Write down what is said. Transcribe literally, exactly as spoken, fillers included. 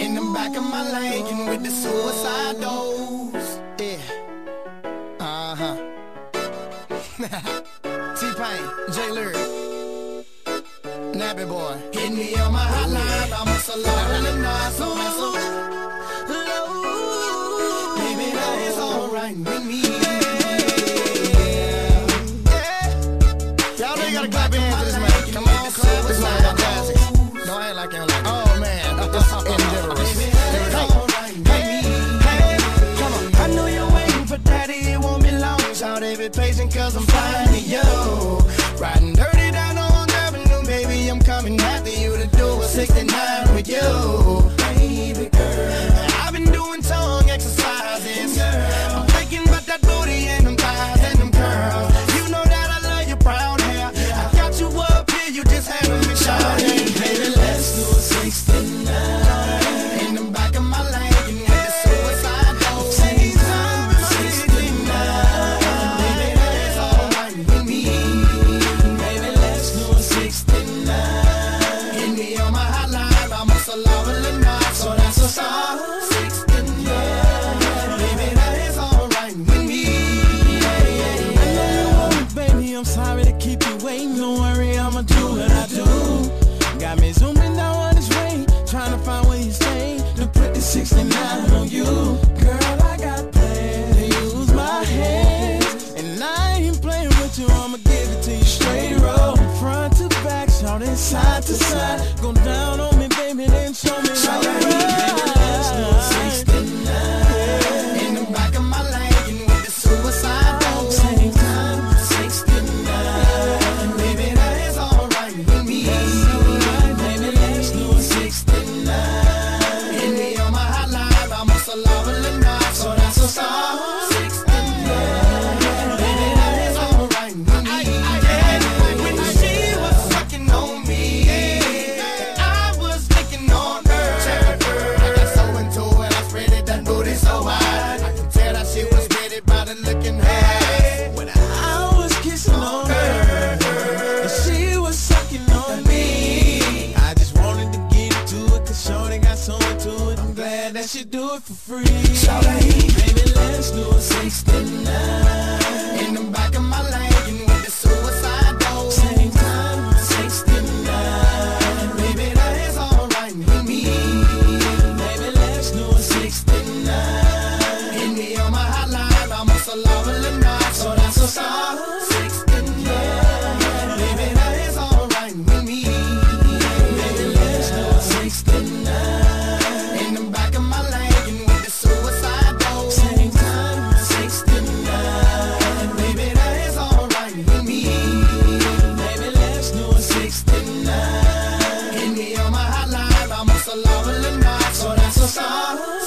In the back of my Lincoln with the suicide doors. Yeah. Uh-huh. T-Pain, J Lyric, Nappy Boy. Hit me on my hotline, I'm a salon in the night, so that's so low. Baby, that is alright with me. Y'all know you gotta clap your hands to this, man. Come on, clap. This one got classics. Don't act like you don't like it. Oh, man. It's indifference. Hey, hey, hey, come on. I know you're waiting for daddy. It won't be long. So they be patient cause I'm finding you. Riding dirty down on Avenue, baby. I'm coming after you to do a sixty-nine with you. Baby girl, I've been doing tongue exercises. I'm thinking about that booty and them thighs and them curls. You know that I love your brown hair. I got you up here, you just having me shining. Baby, let's do a sixty-nine in the back of my Lincoln with the suicide doors. sixty-nine, sixty-nine. Baby, that's alright with me. Baby, let's do a sixty-nine. Hit me on my hotline, I'm a salon in the night, so that's a song. sixty-nine. Baby, that is alright with me. Yeah, yeah, yeah. I know you want me, baby, I'm sorry to keep you waiting. Don't worry, I'ma do what I do. Got me zooming down on this way, trying to find where you stay, to put the sixty-nine on you. Girl, I got plans to use my hands, and I ain't playing with you, I'ma give it to you straight roll. Front to back, shout it side to side. Go down on me, baby, then show me how you ride. sixty-nine in the back of my Lincoln with the suicide doors. Same time, sixty-nine. Baby, that is alright with me. Baby, let's do a sixty-nine. Hit me on my hotline, I'm a salon in the night, so that's a song. sixty-nine. Baby, that is alright with me. When she was sucking on me, I was licking on her. I got so into it, I spread that booty so wide. I can tell that she was ready by the look in her eyes. When I was kissing on her, and she was sucking on me, I just wanted to get into it, cause shorty got so into it. I'm glad that she do it for free. Shorty, baby, let's do a sixty-nine in the back of my Lincoln with the suicide doors. Same time, sixty-nine. Baby, that is alright with me. Baby, let's do a sixty-nine. Hit me on my hotline, I'm a salon in the night, so that's a song. sixty-nine. Baby, that is alright with me. Baby, let's do a sixty-nine in the back of my Lincoln with the suicide doors. Same time, sixty-nine. Baby, that is alright with me. Baby, let's do a sixty-nine. Hit me on my hotline, I'm a salon in the night, so that's a song.